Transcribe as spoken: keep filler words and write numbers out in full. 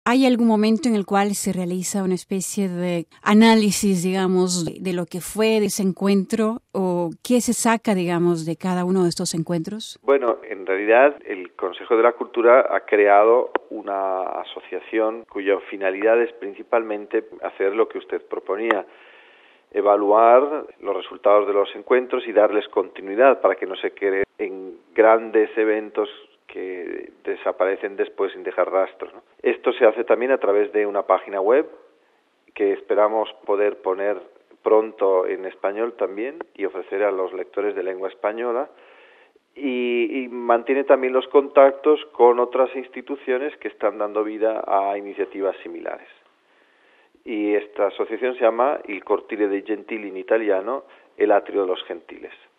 ¿Hay algún momento en el cual se realiza una especie de análisis, digamos, de, de lo que fue de ese encuentro o qué se saca, digamos, de cada uno de estos encuentros? Bueno, en realidad el Consejo de la Cultura ha creado una asociación cuya finalidad es principalmente hacer lo que usted proponía, evaluar los resultados de los encuentros y darles continuidad para que no se quede en grandes eventos que desaparecen después sin dejar rastros, ¿no? Esto se hace también a través de una página web que esperamos poder poner pronto en español también y ofrecer a los lectores de lengua española, y, y mantiene también los contactos con otras instituciones que están dando vida a iniciativas similares. Y esta asociación se llama Il Cortile dei Gentili en italiano, el Atrio de los Gentiles.